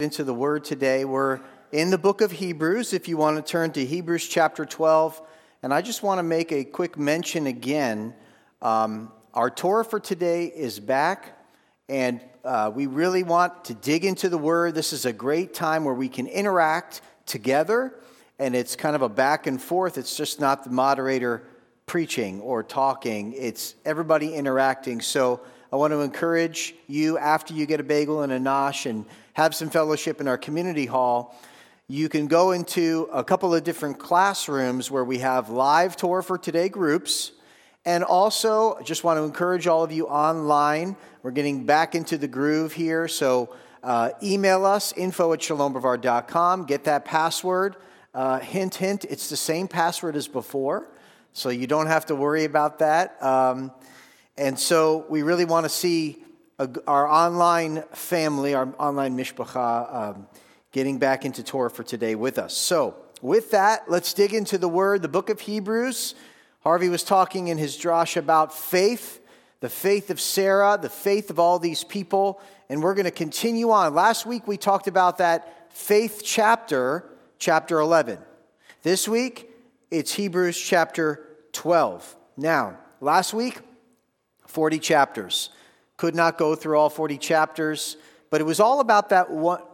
Into the Word today. We're in the book of Hebrews, if you want to turn to Hebrews chapter 12. And I just want to make a quick mention again. Our Torah for today is back, and we really want to dig into the Word. This is a great time where we can interact together, and it's kind of a back and forth. It's just not the moderator preaching or talking. It's everybody interacting. So I want to encourage you, after you get a bagel and a nosh and have some fellowship in our community hall, you can go into a couple of different classrooms where we have live Torah for Today groups. And also, I just want to encourage all of you online. We're getting back into the groove here. So email us, info@shalombrevard.com. Get that password. Hint, hint, it's the same password as before. So you don't have to worry about that. And so we really want to see our online family, our online mishpacha, getting back into Torah for Today with us. So with that, let's dig into the Word, the book of Hebrews. Harvey was talking in his drash about faith, the faith of Sarah, the faith of all these people, and we're going to continue on. Last week we talked about that faith chapter 11. This week it's Hebrews chapter 12. Now, last week, 40 chapters. Could not go through all 40 chapters, but it was all about that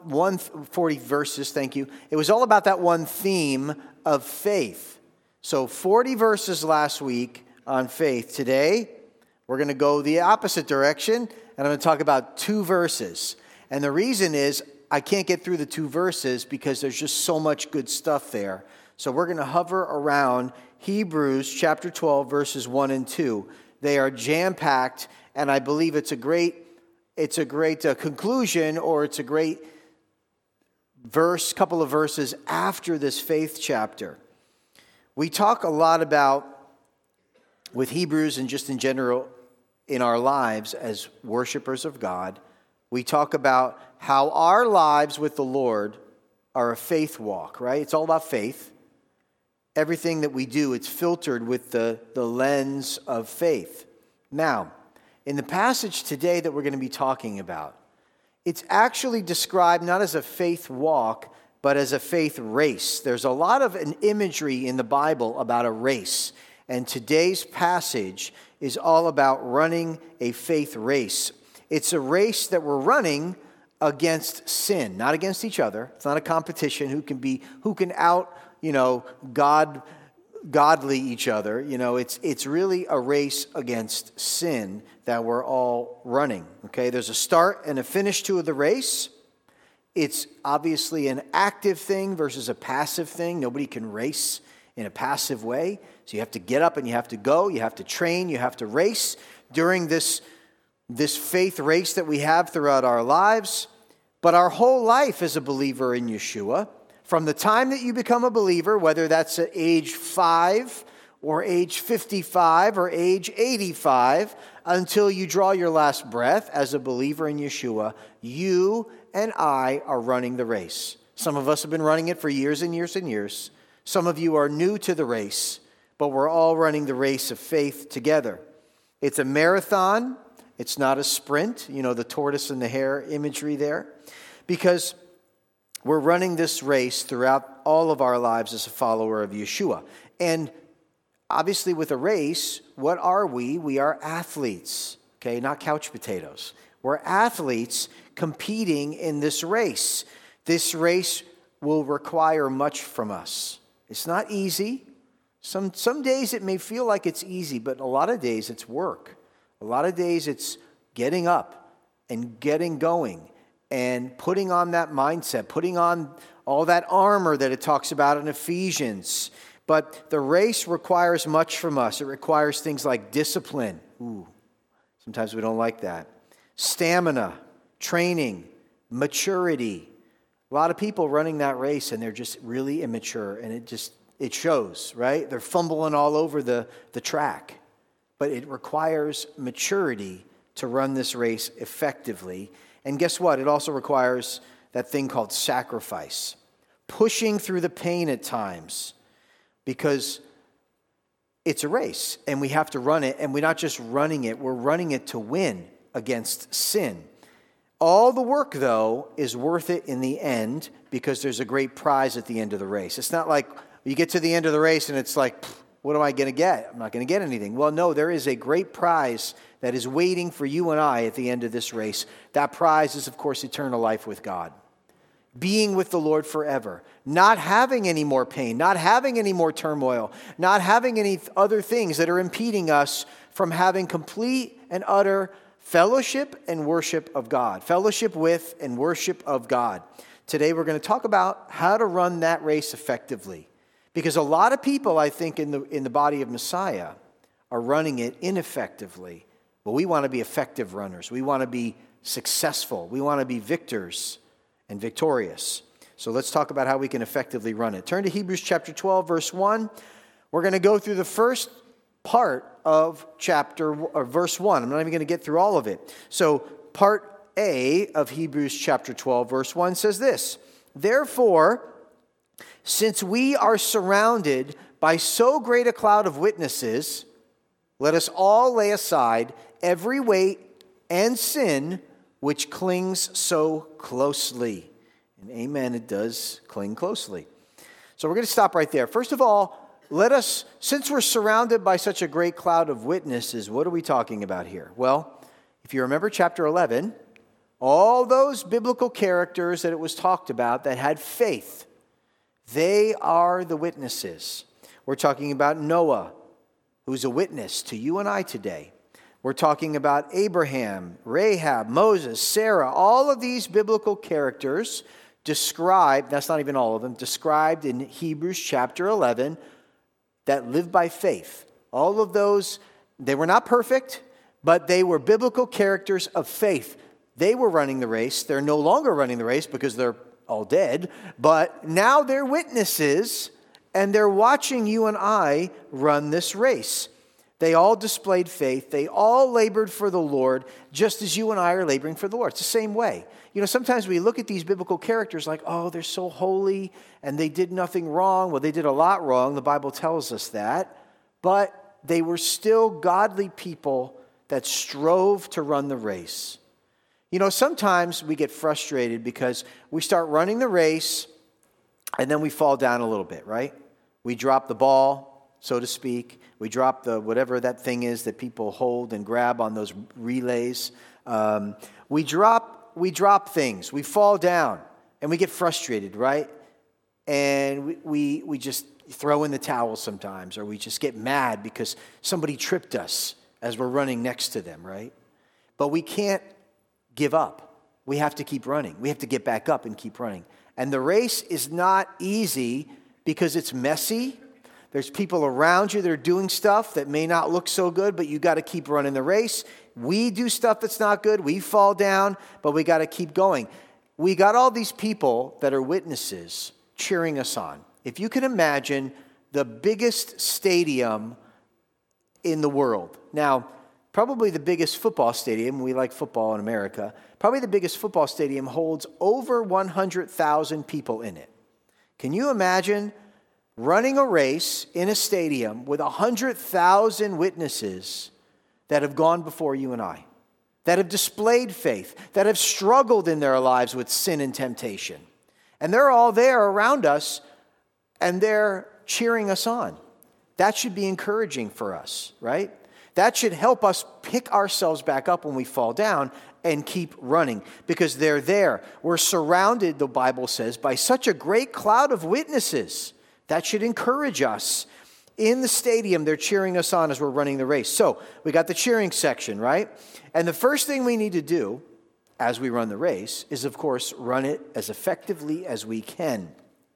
40 verses, thank you. It was all about that one theme of faith. So 40 verses last week on faith. Today, we're going to go the opposite direction, and I'm going to talk about 2 verses. And the reason is I can't get through the 2 verses because there's just so much good stuff there. So we're going to hover around Hebrews chapter 12, verses 1 and 2. They are jam-packed, and I believe it's a great conclusion, or it's a great couple of verses after this faith chapter. We talk a lot about, with Hebrews and just in general in our lives as worshipers of God, we talk about how our lives with the Lord are a faith walk, right? It's all about faith. Everything that we do, it's filtered with the lens of faith. Now, in the passage today that we're going to be talking about, it's actually described not as a faith walk, but as a faith race. There's a lot of an imagery in the Bible about a race, and today's passage is all about running a faith race. It's a race that we're running against sin, not against each other. It's not a competition who can out, godly each other. It's really a race against sin that we're all running. Okay, there's a start and a finish to the race. It's obviously an active thing versus a passive thing. Nobody can race in a passive way. So you have to get up and you have to go. You have to train. You have to race during this faith race that we have throughout our lives. But our whole life as a believer in Yeshua, from the time that you become a believer, whether that's at age 5 or age 55 or age 85, until you draw your last breath as a believer in Yeshua, you and I are running the race. Some of us have been running it for years and years and years. Some of you are new to the race, but we're all running the race of faith together. It's a marathon. It's not a sprint. The tortoise and the hare imagery there. Because we're running this race throughout all of our lives as a follower of Yeshua. And obviously with a race, what are we? We are athletes, okay? Not couch potatoes. We're athletes competing in this race. This race will require much from us. It's not easy. Some days it may feel like it's easy, but a lot of days it's work. A lot of days it's getting up and getting going and putting on that mindset, putting on all that armor that it talks about in Ephesians. But the race requires much from us. It requires things like discipline. Sometimes we don't like that. Stamina, training, maturity. A lot of people running that race, and they're just really immature, and it shows, right? They're fumbling all over the track. But it requires maturity to run this race effectively. And guess what? It also requires that thing called sacrifice. Pushing through the pain at times. Because it's a race, and we have to run it. And we're not just running it, we're running it to win against sin. All the work, though, is worth it in the end because there's a great prize at the end of the race. It's not like you get to the end of the race and it's like, what am I going to get? I'm not going to get anything. Well, no, there is a great prize that is waiting for you and I at the end of this race. That prize is, of course, eternal life with God. Being with the Lord forever. Not having any more pain. Not having any more turmoil. Not having any other things that are impeding us from having complete and utter fellowship and worship of God. Fellowship with and worship of God. Today we're going to talk about how to run that race effectively. Because a lot of people, I think, in the body of Messiah are running it ineffectively. But we want to be effective runners. We want to be successful. We want to be victors and victorious. So let's talk about how we can effectively run it. Turn to Hebrews chapter 12, verse 1. We're going to go through the first part of verse 1. I'm not even going to get through all of it. So part A of Hebrews chapter 12, verse 1 says this: Therefore, since we are surrounded by so great a cloud of witnesses, let us all lay aside every weight and sin which clings so closely. And amen, it does cling closely. So we're going to stop right there. First of all, since we're surrounded by such a great cloud of witnesses, what are we talking about here? Well, if you remember chapter 11, all those biblical characters that it was talked about that had faith, they are the witnesses. We're talking about Noah, who's a witness to you and I today. We're talking about Abraham, Rahab, Moses, Sarah, all of these biblical characters described, that's not even all of them, described in Hebrews chapter 11 that lived by faith. All of those, they were not perfect, but they were biblical characters of faith. They were running the race. They're no longer running the race because they're all dead, but now they're witnesses and they're watching you and I run this race. They all displayed faith. They all labored for the Lord, just as you and I are laboring for the Lord. It's the same way. You know, sometimes we look at these biblical characters like, oh, they're so holy and they did nothing wrong. Well, they did a lot wrong. The Bible tells us that. But they were still godly people that strove to run the race. You know, sometimes we get frustrated because we start running the race and then we fall down a little bit, right? We drop the ball, so to speak. We drop the whatever that thing is that people hold and grab on those relays. We drop things. We fall down and we get frustrated, right? And we just throw in the towel sometimes, or we just get mad because somebody tripped us as we're running next to them, right? But we can't give up. We have to keep running. We have to get back up and keep running. And the race is not easy because it's messy. There's people around you that are doing stuff that may not look so good, but you got to keep running the race. We do stuff that's not good. We fall down, but we got to keep going. We got all these people that are witnesses cheering us on. If you can imagine the biggest stadium in the world. Now, probably the biggest football stadium, we like football in America, probably the biggest football stadium holds over 100,000 people in it. Can you imagine running a race in a stadium with 100,000 witnesses that have gone before you and I, that have displayed faith, that have struggled in their lives with sin and temptation? And they're all there around us, and they're cheering us on. That should be encouraging for us, right? That should help us pick ourselves back up when we fall down and keep running, because they're there. We're surrounded, the Bible says, by such a great cloud of witnesses. That should encourage us. In the stadium, they're cheering us on as we're running the race. So we got the cheering section, right? And the first thing we need to do as we run the race is, of course, run it as effectively as we can.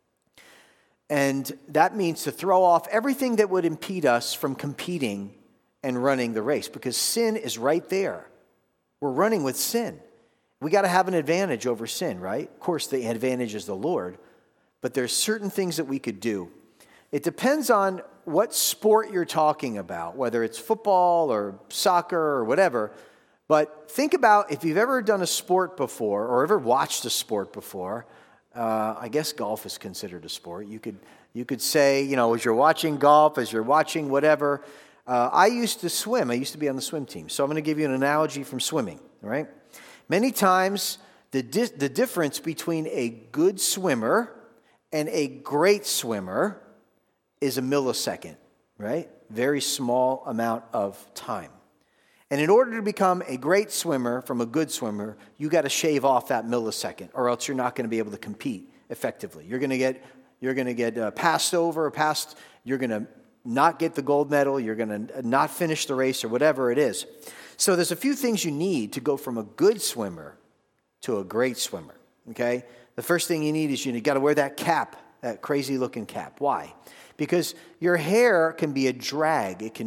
And that means to throw off everything that would impede us from competing and running the race, because sin is right there. We're running with sin. We got to have an advantage over sin, right? Of course, the advantage is the Lord, but there's certain things that we could do. It depends on what sport you're talking about, whether it's football or soccer or whatever. But think about if you've ever done a sport before or ever watched a sport before. I guess golf is considered a sport. You could say, you know, as you're watching golf, as you're watching whatever. I used to swim. I used to be on the swim team. So I'm going to give you an analogy from swimming, all right? Many times, the difference between a good swimmer and a great swimmer is a millisecond, right? Very small amount of time. And in order to become a great swimmer from a good swimmer, you got to shave off that millisecond, or else you're not going to be able to compete effectively. You're going to get passed over, you're going to not get the gold medal, you're going to not finish the race, or whatever it is. So there's a few things you need to go from a good swimmer to a great swimmer, okay? The first thing you need is you got to wear that cap, that crazy looking cap. Why? Because your hair can be a drag. It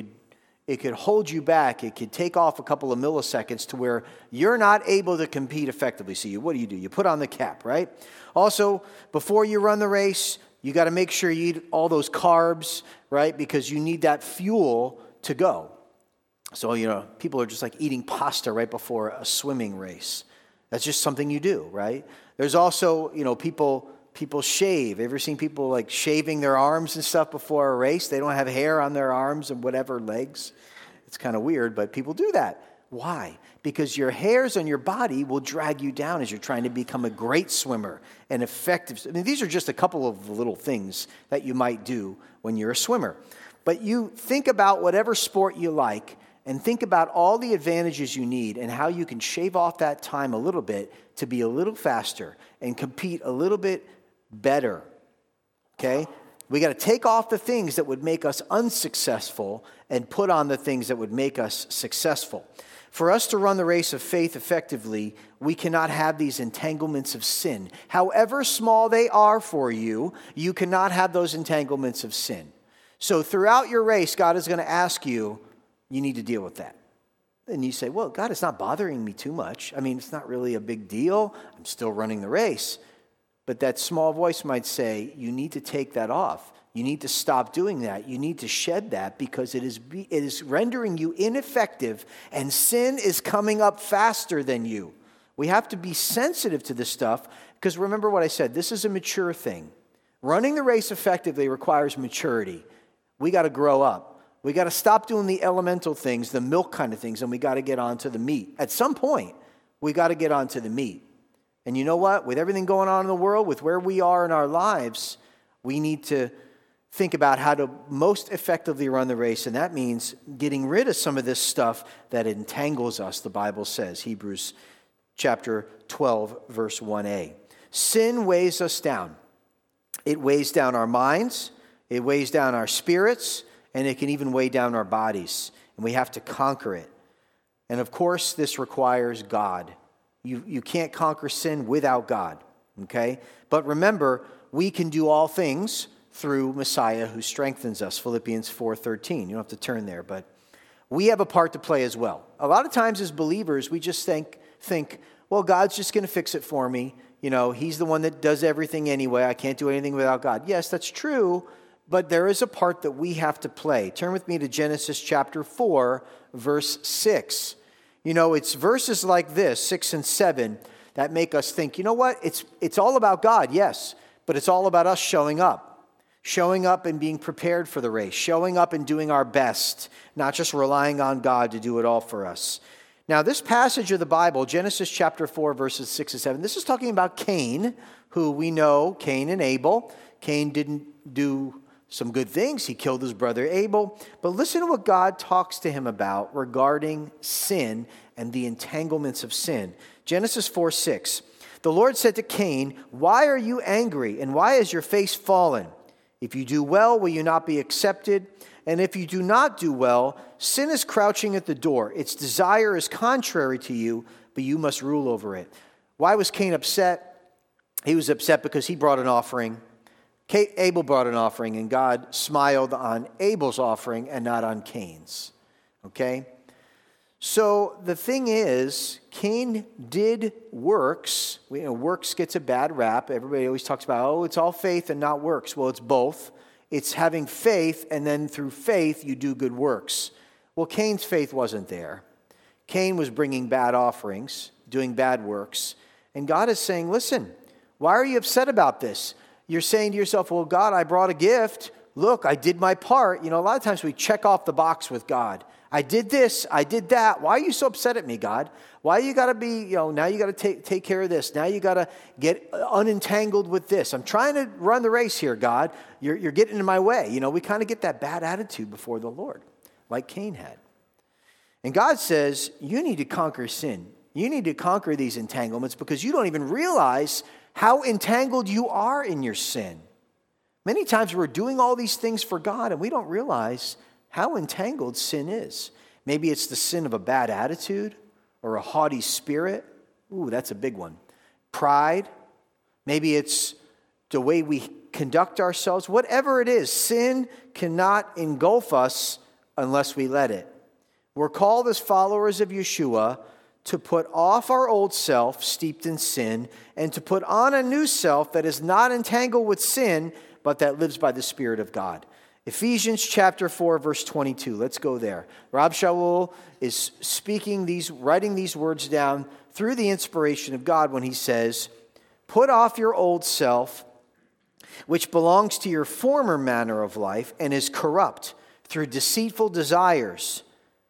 could hold you back. It could take off a couple of milliseconds to where you're not able to compete effectively. So what do? You put on the cap, right? Also, before you run the race, you got to make sure you eat all those carbs, right? Because you need that fuel to go. So, people are just like eating pasta right before a swimming race. That's just something you do, right? There's also, people shave. Ever seen people like shaving their arms and stuff before a race? They don't have hair on their arms and whatever legs. It's kind of weird, but people do that. Why? Because your hairs on your body will drag you down as you're trying to become a great swimmer and effective. I mean, these are just a couple of little things that you might do when you're a swimmer. But you think about whatever sport you like and think about all the advantages you need and how you can shave off that time a little bit to be a little faster and compete a little bit better, okay? We got to take off the things that would make us unsuccessful and put on the things that would make us successful. For us to run the race of faith effectively, we cannot have these entanglements of sin. However small they are for you, you cannot have those entanglements of sin. So throughout your race, God is going to ask you, you need to deal with that. And you say, well, God, it's not bothering me too much. I mean, it's not really a big deal. I'm still running the race. But that small voice might say, you need to take that off. You need to stop doing that. You need to shed that because it is rendering you ineffective and sin is coming up faster than you. We have to be sensitive to this stuff because remember what I said, this is a mature thing. Running the race effectively requires maturity. We got to grow up. We got to stop doing the elemental things, the milk kind of things, and we got to get on to the meat. At some point, we got to get on to the meat. And you know what? With everything going on in the world, with where we are in our lives, we need to think about how to most effectively run the race. And that means getting rid of some of this stuff that entangles us, the Bible says, Hebrews chapter 12, verse 1a. Sin weighs us down. It weighs down our minds, it weighs down our spirits, and it can even weigh down our bodies. And we have to conquer it. And of course, this requires God. You can't conquer sin without God, okay? But remember, we can do all things through Messiah who strengthens us, Philippians 4:13. You don't have to turn there, but we have a part to play as well. A lot of times as believers, we just think, well, God's just going to fix it for me. He's the one that does everything anyway. I can't do anything without God. Yes, that's true, but there is a part that we have to play. Turn with me to Genesis chapter 4, verse 6. It's verses like this, 6 and 7, that make us think, you know what? It's all about God, yes, but it's all about us showing up and being prepared for the race, showing up and doing our best, not just relying on God to do it all for us. Now, this passage of the Bible, Genesis chapter 4, verses 6 and 7, this is talking about Cain, who we know, Cain and Abel. Cain didn't do some good things. He killed his brother Abel. But listen to what God talks to him about regarding sin and the entanglements of sin. Genesis 4:6. The Lord said to Cain, "Why are you angry, and why is your face fallen? If you do well, will you not be accepted? And if you do not do well, sin is crouching at the door. Its desire is contrary to you, but you must rule over it." Why was Cain upset? He was upset because he brought an offering. Abel brought an offering, and God smiled on Abel's offering and not on Cain's. Okay? So the thing is, Cain did works. Works gets a bad rap. Everybody always talks about, it's all faith and not works. Well, it's both. It's having faith, and then through faith, you do good works. Well, Cain's faith wasn't there. Cain was bringing bad offerings, doing bad works. And God is saying, listen, why are you upset about this? You're saying to yourself, well, God, I brought a gift. Look, I did my part. A lot of times we check off the box with God. I did this, I did that. Why are you so upset at me, God? Why you got to be, now you got to take care of this. Now you got to get unentangled with this. I'm trying to run the race here, God. You're getting in my way. We kind of get that bad attitude before the Lord, like Cain had. And God says, you need to conquer sin. You need to conquer these entanglements because you don't even realize how entangled you are in your sin. Many times we're doing all these things for God and we don't realize how entangled sin is. Maybe it's the sin of a bad attitude or a haughty spirit. Ooh, that's a big one. Pride. Maybe it's the way we conduct ourselves. Whatever it is, sin cannot engulf us unless we let it. We're called as followers of Yeshua to put off our old self steeped in sin and to put on a new self that is not entangled with sin, but that lives by the Spirit of God. Ephesians chapter 4, verse 22. Let's go there. Rab Shaul is writing these words down through the inspiration of God when he says, put off your old self, which belongs to your former manner of life and is corrupt through deceitful desires,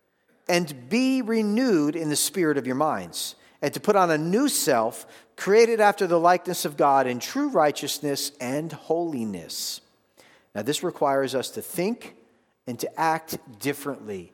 and be renewed in the spirit of your minds, and to put on a new self, created after the likeness of God in true righteousness and holiness. Now, this requires us to think and to act differently.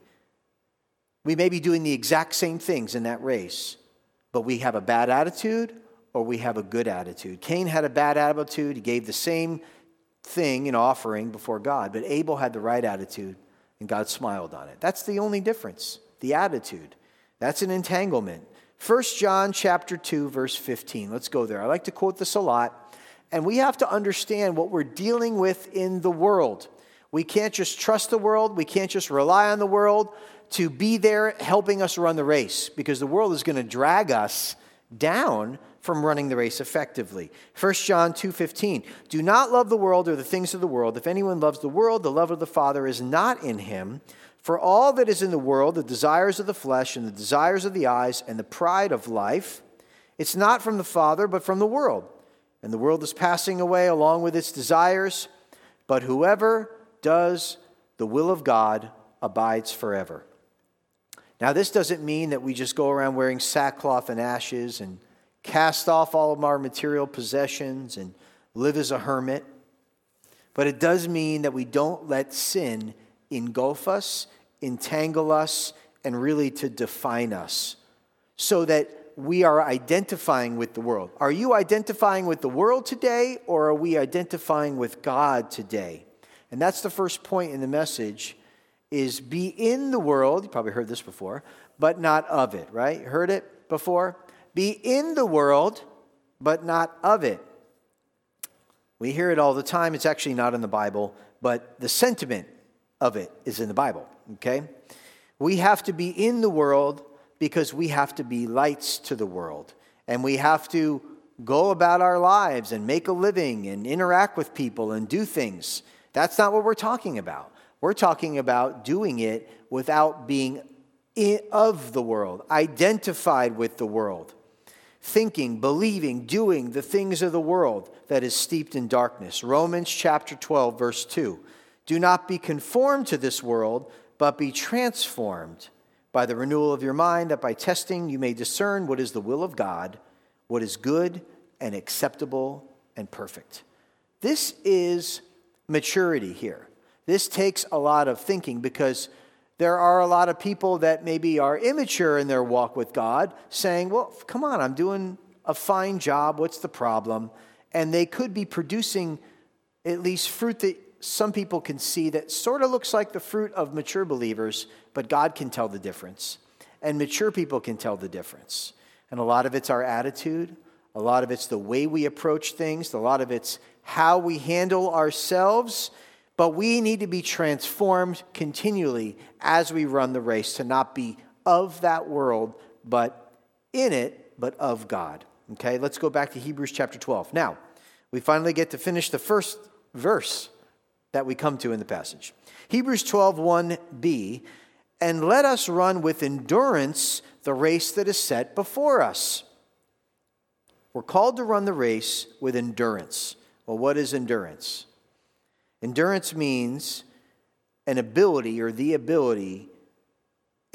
We may be doing the exact same things in that race, but we have a bad attitude or we have a good attitude. Cain had a bad attitude. He gave the same thing in offering before God, but Abel had the right attitude, and God smiled on it. That's the only difference, the attitude. That's an entanglement. 1 John chapter 2, verse 15. Let's go there. I like to quote this a lot. And we have to understand what we're dealing with in the world. We can't just trust the world. We can't just rely on the world to be there helping us run the race, because the world is going to drag us down from running the race effectively. 1 John 2:15. Do not love the world or the things of the world. If anyone loves the world, the love of the Father is not in him. For all that is in the world, the desires of the flesh and the desires of the eyes and the pride of life, it's not from the Father, but from the world. And the world is passing away along with its desires, but whoever does the will of God abides forever. Now, this doesn't mean that we just go around wearing sackcloth and ashes and cast off all of our material possessions and live as a hermit. But it does mean that we don't let sin engulf us, entangle us, and really to define us, so that we are identifying with the world. Are you identifying with the world today, or are we identifying with God today? And that's the first point in the message, is be in the world. You probably heard this before, but not of it, right? You heard it before? Be in the world, but not of it. We hear it all the time. It's actually not in the Bible, but the sentiment of it is in the Bible, okay? We have to be in the world because we have to be lights to the world. And we have to go about our lives and make a living and interact with people and do things. That's not what we're talking about. We're talking about doing it without being of the world, identified with the world, thinking, believing, doing the things of the world that is steeped in darkness. Romans chapter 12, verse 2. Do not be conformed to this world, but be transformed by the renewal of your mind, that by testing you may discern what is the will of God, what is good and acceptable and perfect. This is maturity here. This takes a lot of thinking, because there are a lot of people that maybe are immature in their walk with God, saying, well, come on, I'm doing a fine job. What's the problem? And they could be producing at least fruit that some people can see that sort of looks like the fruit of mature believers, but God can tell the difference. And mature people can tell the difference. And a lot of it's our attitude. A lot of it's the way we approach things. A lot of it's how we handle ourselves. But we need to be transformed continually as we run the race, to not be of that world, but in it, but of God. Okay, let's go back to Hebrews chapter 12. Now, we finally get to finish the first verse that we come to in the passage. Hebrews 12:1b, and let us run with endurance the race that is set before us. We're called to run the race with endurance. Well, what is endurance? Endurance means an ability, or the ability,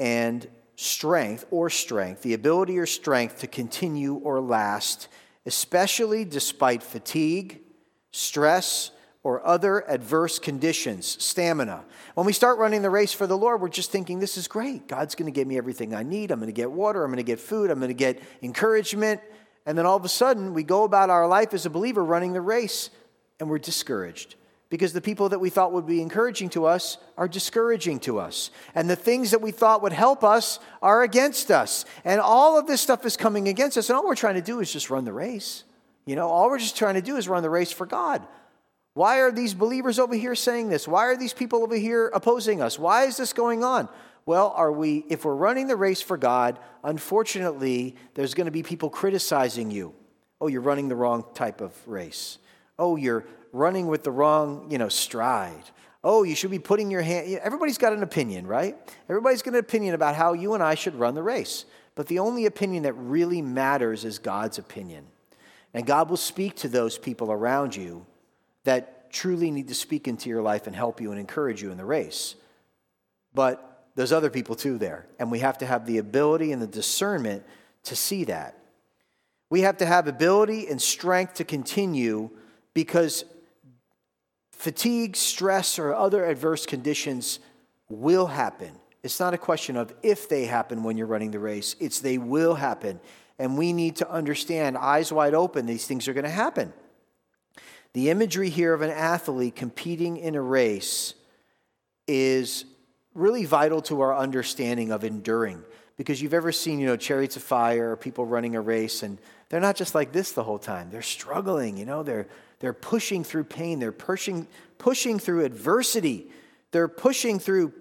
and strength, the ability or strength to continue or last, especially despite fatigue, stress, or other adverse conditions. Stamina. When we start running the race for the Lord, we're just thinking, this is great. God's going to give me everything I need. I'm going to get water. I'm going to get food. I'm going to get encouragement. And then all of a sudden, we go about our life as a believer running the race, and we're discouraged. Because the people that we thought would be encouraging to us are discouraging to us. And the things that we thought would help us are against us. And all of this stuff is coming against us. And all we're trying to do is just run the race. All we're just trying to do is run the race for God. Why are these believers over here saying this? Why are these people over here opposing us? Why is this going on? Well, if we're running the race for God, unfortunately, there's going to be people criticizing you. Oh, you're running the wrong type of race. Oh, you're running with the wrong, stride. Oh, you should be putting your hand. Everybody's got an opinion, right? Everybody's got an opinion about how you and I should run the race. But the only opinion that really matters is God's opinion. And God will speak to those people around you that truly need to speak into your life and help you and encourage you in the race. But there's other people too there. And we have to have the ability and the discernment to see that. We have to have ability and strength to continue, because fatigue, stress, or other adverse conditions will happen. It's not a question of if they happen when you're running the race. It's they will happen. And we need to understand, eyes wide open, these things are going to happen. The imagery here of an athlete competing in a race is really vital to our understanding of enduring. Because you've ever seen, chariots of fire or people running a race, and they're not just like this the whole time. They're struggling, they're pushing through pain. They're pushing through adversity. They're pushing through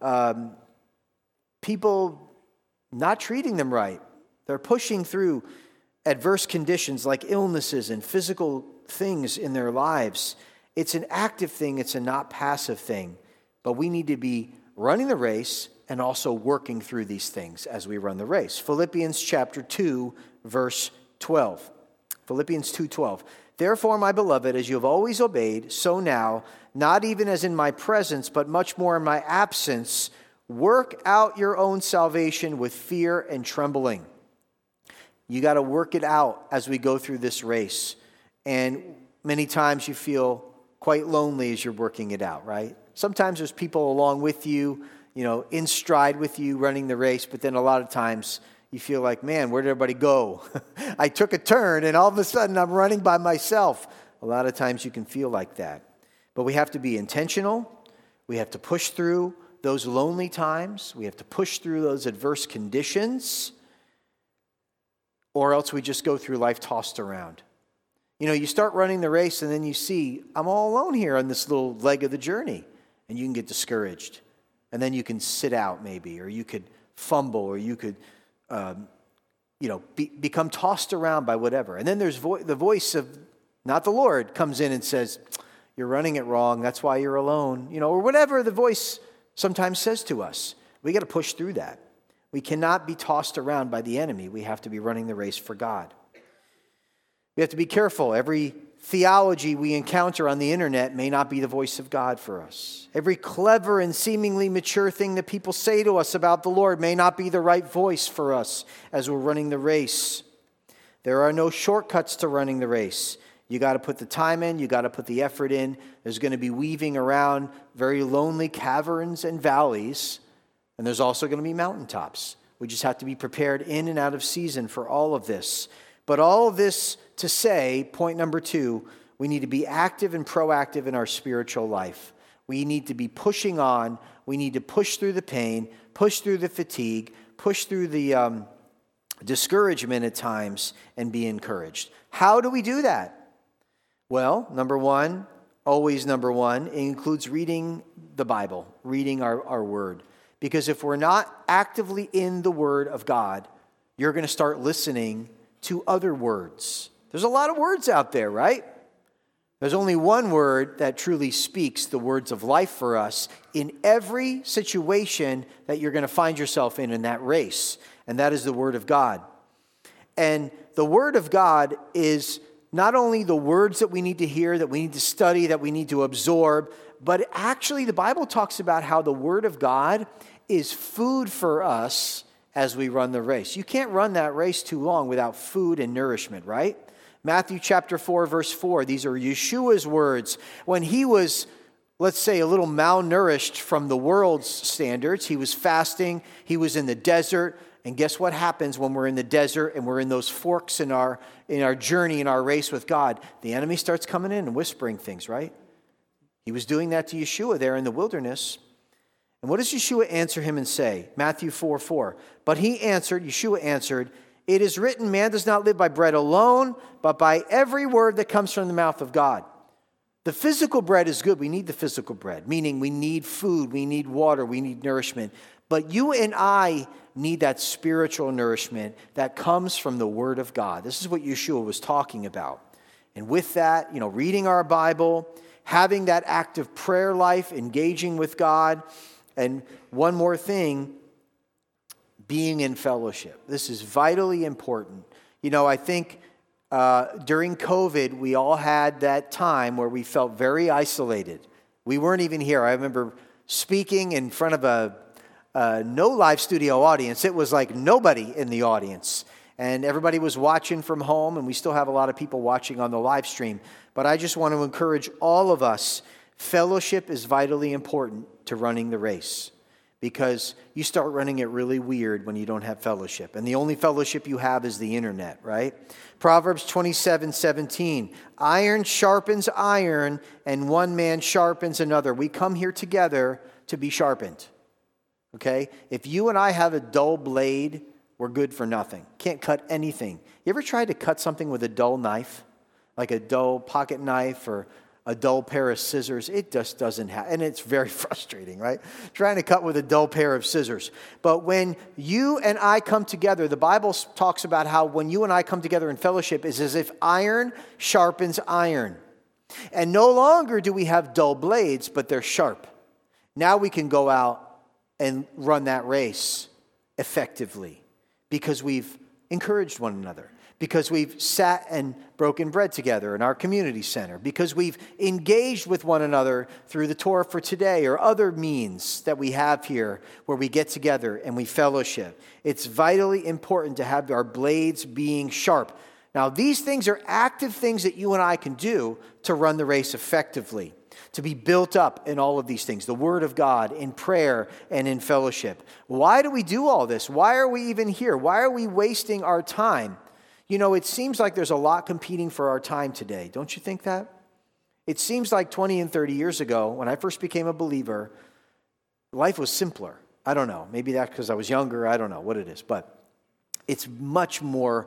people not treating them right. They're pushing through adverse conditions like illnesses and physical things in their lives. It's an active thing. It's a not passive thing. But we need to be running the race and also working through these things as we run the race. Philippians chapter 2, verse 12. Philippians 2:12. Therefore, my beloved, as you have always obeyed, so now, not even as in my presence, but much more in my absence, work out your own salvation with fear and trembling. You got to work it out as we go through this race. And many times you feel quite lonely as you're working it out, right? Sometimes there's people along with you, in stride with you running the race, but then a lot of times you feel like, man, where did everybody go? I took a turn and all of a sudden I'm running by myself. A lot of times you can feel like that. But we have to be intentional. We have to push through those lonely times. We have to push through those adverse conditions, or else we just go through life tossed around. You start running the race and then you see, I'm all alone here on this little leg of the journey. And you can get discouraged. And then you can sit out maybe, or you could fumble, or you could, become tossed around by whatever. And then there's the voice of, not the Lord, comes in and says, you're running it wrong. That's why you're alone. Or whatever the voice sometimes says to us. We got to push through that. We cannot be tossed around by the enemy. We have to be running the race for God. We have to be careful. Every theology we encounter on the internet may not be the voice of God for us. Every clever and seemingly mature thing that people say to us about the Lord may not be the right voice for us as we're running the race. There are no shortcuts to running the race. You got to put the time in. You got to put the effort in. There's going to be weaving around very lonely caverns and valleys. And there's also going to be mountaintops. We just have to be prepared in and out of season for all of this. But all of this to say, point number 2, we need to be active and proactive in our spiritual life. We need to be pushing on. We need to push through the pain, push through the fatigue, push through the discouragement at times, and be encouraged. How do we do that? Well, always number one, it includes reading the Bible, reading our word. Because if we're not actively in the Word of God, you're going to start listening to other words. There's a lot of words out there, right? There's only one word that truly speaks the words of life for us in every situation that you're going to find yourself in that race, and that is the Word of God. And the Word of God is not only the words that we need to hear, that we need to study, that we need to absorb, but actually the Bible talks about how the Word of God is food for us as we run the race. You can't run that race too long without food and nourishment, right? Matthew chapter 4, verse 4, these are Yeshua's words. When he was, let's say, a little malnourished from the world's standards, he was fasting, he was in the desert, and guess what happens when we're in the desert and we're in those forks in our journey, in our race with God? The enemy starts coming in and whispering things, right? He was doing that to Yeshua there in the wilderness. And what does Yeshua answer him and say? Matthew 4:4. But Yeshua answered, "It is written, man does not live by bread alone, but by every word that comes from the mouth of God." The physical bread is good. We need the physical bread, meaning we need food, we need water, we need nourishment. But you and I need that spiritual nourishment that comes from the Word of God. This is what Yeshua was talking about. And with that, reading our Bible, having that active prayer life, engaging with God, and one more thing, being in fellowship. This is vitally important. I think during COVID, we all had that time where we felt very isolated. We weren't even here. I remember speaking in front of a no live studio audience. It was like nobody in the audience. And everybody was watching from home, and we still have a lot of people watching on the live stream. But I just want to encourage all of us, fellowship is vitally important to running the race, because you start running it really weird when you don't have fellowship. And the only fellowship you have is the internet, right? Proverbs 27:17, iron sharpens iron, and one man sharpens another. We come here together to be sharpened, okay? If you and I have a dull blade, we're good for nothing. Can't cut anything. You ever tried to cut something with a dull knife? Like a dull pocket knife or a dull pair of scissors? It just doesn't happen. And it's very frustrating, right? Trying to cut with a dull pair of scissors. But when you and I come together, the Bible talks about how when you and I come together in fellowship is as if iron sharpens iron. And no longer do we have dull blades, but they're sharp. Now we can go out and run that race effectively, because we've encouraged one another, because we've sat and broken bread together in our community center, because we've engaged with one another through the Torah for Today or other means that we have here where we get together and we fellowship. It's vitally important to have our blades being sharp. Now, these things are active things that you and I can do to run the race effectively, to be built up in all of these things, the Word of God, in prayer, and in fellowship. Why do we do all this? Why are we even here? Why are we wasting our time? It seems like there's a lot competing for our time today. Don't you think that? It seems like 20 and 30 years ago, when I first became a believer, life was simpler. I don't know. Maybe that's because I was younger. I don't know what it is. But it's much more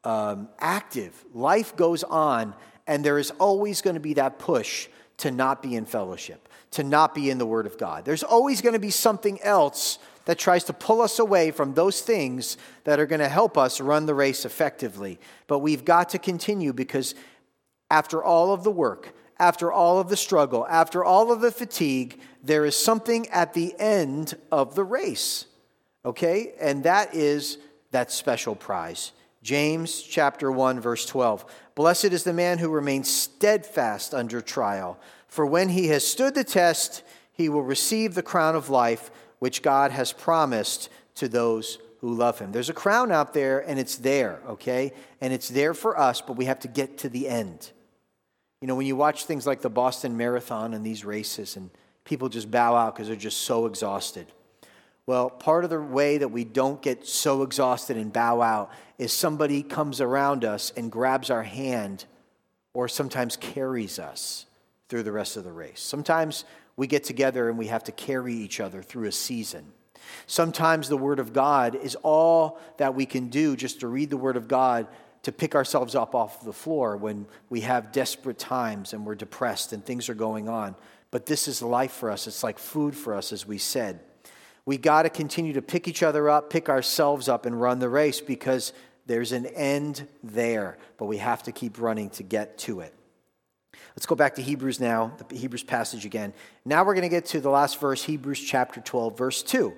active. Life goes on, and there is always going to be that push to not be in fellowship, to not be in the Word of God. There's always going to be something else that tries to pull us away from those things that are going to help us run the race effectively. But we've got to continue, because after all of the work, after all of the struggle, after all of the fatigue, there is something at the end of the race, okay? And that is that special prize. James chapter 1, verse 12. Blessed is the man who remains steadfast under trial, for when he has stood the test, he will receive the crown of life, which God has promised to those who love him. There's a crown out there, and it's there, okay? And it's there for us, but we have to get to the end. When you watch things like the Boston Marathon and these races, and people just bow out because they're just so exhausted. Well, part of the way that we don't get so exhausted and bow out is somebody comes around us and grabs our hand, or sometimes carries us through the rest of the race. Sometimes we get together and we have to carry each other through a season. Sometimes the Word of God is all that we can do, just to read the Word of God, to pick ourselves up off the floor when we have desperate times and we're depressed and things are going on. But this is life for us. It's like food for us, as we said. We got to continue to pick each other up, pick ourselves up, and run the race, because there's an end there, but we have to keep running to get to it. Let's go back to Hebrews now, the Hebrews passage again. Now we're going to get to the last verse, Hebrews chapter 12, verse 2.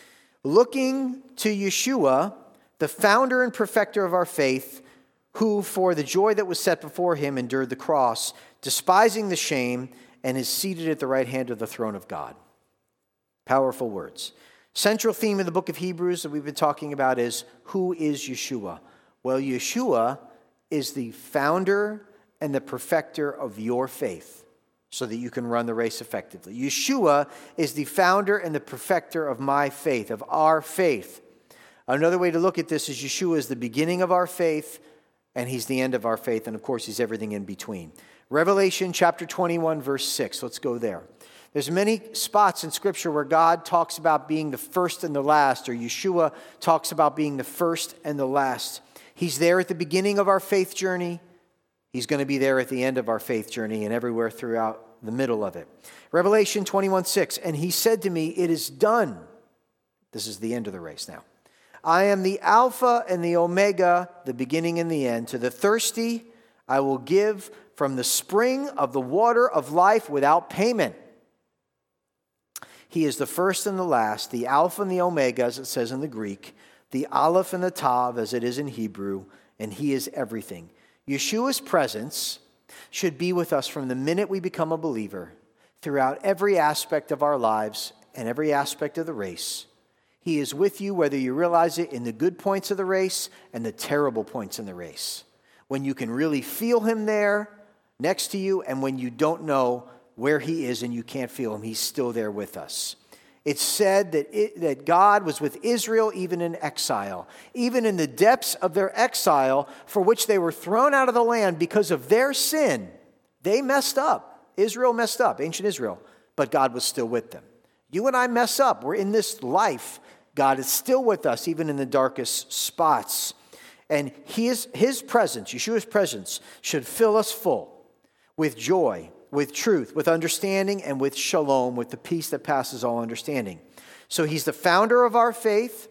Looking to Yeshua, the founder and perfecter of our faith, who for the joy that was set before him endured the cross, despising the shame, and is seated at the right hand of the throne of God. Powerful words. Central theme of the book of Hebrews that we've been talking about is, who is Yeshua? Well, Yeshua is the founder and the perfecter of your faith so that you can run the race effectively. Yeshua is the founder and the perfecter of my faith, of our faith. Another way to look at this is Yeshua is the beginning of our faith and he's the end of our faith. And of course, he's everything in between. Revelation chapter 21, verse 6. Let's go there. There's many spots in Scripture where God talks about being the first and the last, or Yeshua talks about being the first and the last. He's there at the beginning of our faith journey. He's going to be there at the end of our faith journey and everywhere throughout the middle of it. Revelation 21, 6. And he said to me, it is done. This is the end of the race now. I am the Alpha and the Omega, the beginning and the end. To the thirsty, I will give from the spring of the water of life without payment. He is the first and the last, the Alpha and the Omega, as it says in the Greek, the Aleph and the Tav, as it is in Hebrew, and he is everything. Yeshua's presence should be with us from the minute we become a believer throughout every aspect of our lives and every aspect of the race. He is with you whether you realize it in the good points of the race and the terrible points in the race. When you can really feel him there next to you and when you don't know where he is and you can't feel him, he's still there with us. It's said that God was with Israel even in exile, even in the depths of their exile for which they were thrown out of the land because of their sin. They messed up. Israel messed up, ancient Israel, but God was still with them. You and I mess up. We're in this life. God is still with us even in the darkest spots. And his presence, Yeshua's presence, should fill us full with joy, with truth, with understanding, and with shalom, with the peace that passes all understanding. So he's the founder of our faith,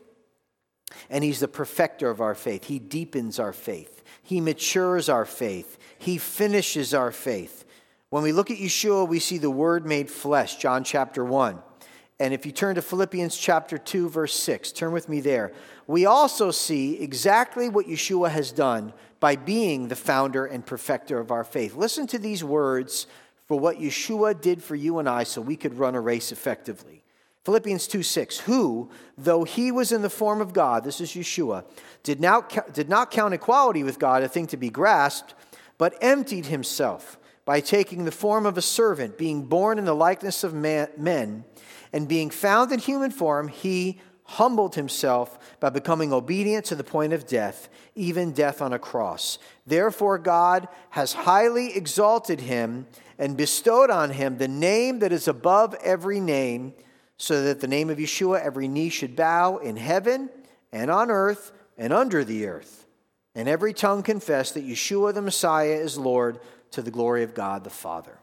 and he's the perfecter of our faith. He deepens our faith. He matures our faith. He finishes our faith. When we look at Yeshua, we see the Word made flesh, John chapter 1. And if you turn to Philippians chapter 2, verse 6, turn with me there. We also see exactly what Yeshua has done by being the founder and perfecter of our faith. Listen to these words for what Yeshua did for you and I so we could run a race effectively. Philippians 2:6, who, though he was in the form of God, this is Yeshua, did not count equality with God a thing to be grasped, but emptied himself by taking the form of a servant, being born in the likeness of men, and being found in human form, he humbled himself by becoming obedient to the point of death, even death on a cross. Therefore God has highly exalted him and bestowed on him the name that is above every name, so that the name of Yeshua every knee should bow in heaven and on earth and under the earth, and every tongue confess that Yeshua the Messiah is Lord, to the glory of God the Father.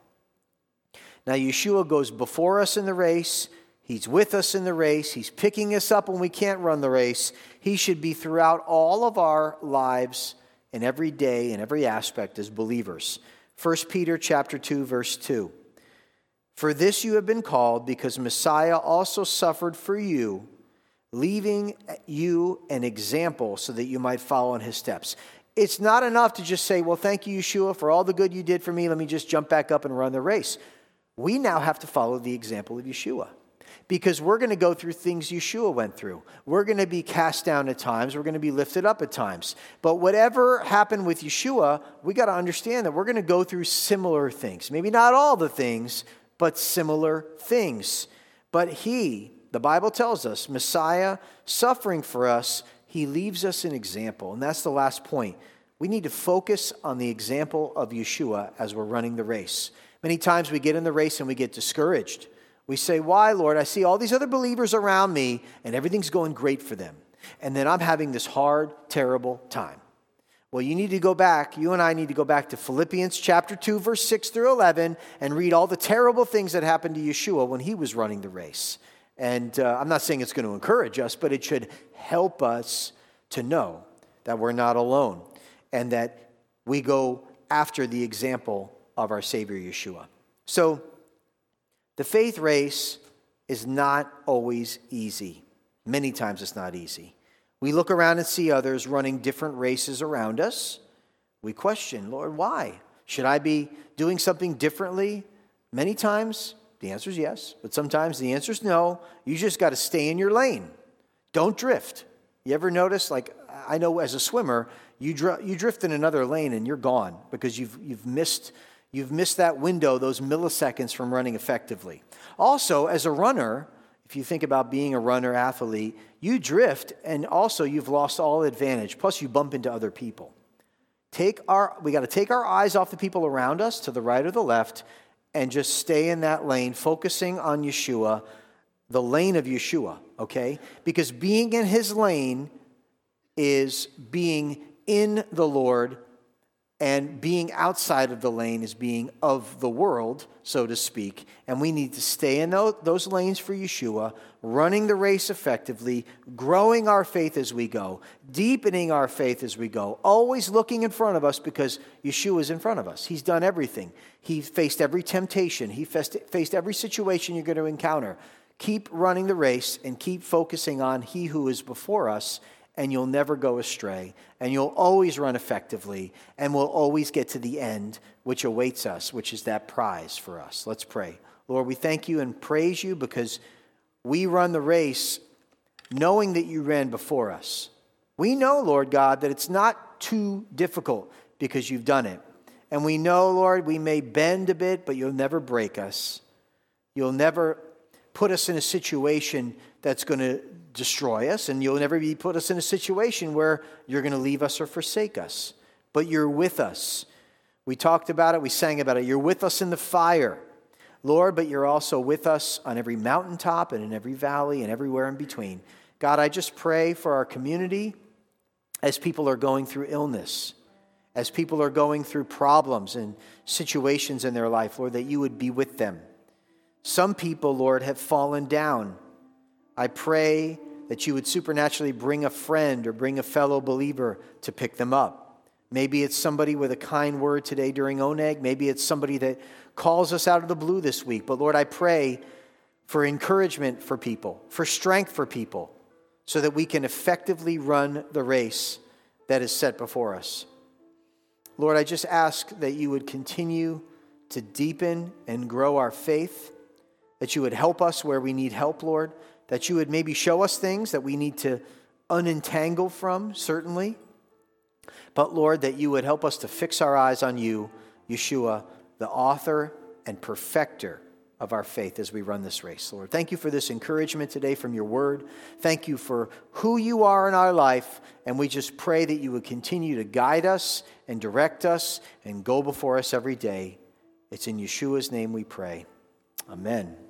Now Yeshua goes before us in the race. He's with us in the race. He's picking us up when we can't run the race. He should be throughout all of our lives and every day and every aspect as believers. 1 Peter chapter 2, verse 2. For this you have been called, because Messiah also suffered for you, leaving you an example so that you might follow in his steps. It's not enough to just say, well, thank you, Yeshua, for all the good you did for me. Let me just jump back up and run the race. We now have to follow the example of Yeshua, because we're going to go through things Yeshua went through. We're going to be cast down at times. We're going to be lifted up at times. But whatever happened with Yeshua, we got to understand that we're going to go through similar things. Maybe not all the things, but similar things. But he, the Bible tells us, Messiah suffering for us, he leaves us an example. And that's the last point. We need to focus on the example of Yeshua as we're running the race. Many times we get in the race and we get discouraged. We say, why, Lord? I see all these other believers around me and everything's going great for them. And then I'm having this hard, terrible time. Well, you need to go back. You and I need to go back to Philippians chapter 2, verse 6 through 11 and read all the terrible things that happened to Yeshua when he was running the race. And I'm not saying it's going to encourage us, but it should help us to know that we're not alone and that we go after the example of our Savior Yeshua. So the faith race is not always easy. Many times it's not easy. We look around and see others running different races around us. We question, Lord, why? Should I be doing something differently? Many times The answer is yes. But sometimes the answer is no. You just got to stay in your lane. Don't drift. You ever notice, like, I know as a swimmer, you drift in another lane and you're gone because you've missed that window, those milliseconds from running effectively. Also, as a runner, if you think about being a runner athlete, you drift and also you've lost all advantage. Plus, you bump into other people. We got to take our eyes off the people around us to the right or the left and just stay in that lane, focusing on Yeshua, the lane of Yeshua, okay? Because being in his lane is being in the Lord, and being outside of the lane is being of the world, so to speak. And we need to stay in those lanes for Yeshua, running the race effectively, growing our faith as we go, deepening our faith as we go, always looking in front of us because Yeshua is in front of us. He's done everything. He faced every temptation. He faced every situation you're going to encounter. Keep running the race and keep focusing on he who is before us, and you'll never go astray, and you'll always run effectively, and we'll always get to the end, which awaits us, which is that prize for us. Let's pray. Lord, we thank you and praise you because we run the race knowing that you ran before us. We know, Lord God, that it's not too difficult because you've done it. And we know, Lord, we may bend a bit, but you'll never break us. You'll never put us in a situation that's going to destroy us, and you'll never put us in a situation where you're going to leave us or forsake us. But you're with us. We talked about it. We sang about it. You're with us in the fire, Lord, but you're also with us on every mountaintop and in every valley and everywhere in between. God, I just pray for our community as people are going through illness, as people are going through problems and situations in their life, Lord, that you would be with them. Some people, Lord, have fallen down. I pray that you would supernaturally bring a friend or bring a fellow believer to pick them up. Maybe it's somebody with a kind word today during Oneg. Maybe it's somebody that calls us out of the blue this week. But Lord, I pray for encouragement for people, for strength for people, so that we can effectively run the race that is set before us. Lord, I just ask that you would continue to deepen and grow our faith, that you would help us where we need help, Lord, that you would maybe show us things that we need to unentangle from, certainly. But Lord, that you would help us to fix our eyes on you, Yeshua, the author and perfecter of our faith as we run this race, Lord. Thank you for this encouragement today from your word. Thank you for who you are in our life. And we just pray that you would continue to guide us and direct us and go before us every day. It's in Yeshua's name we pray. Amen.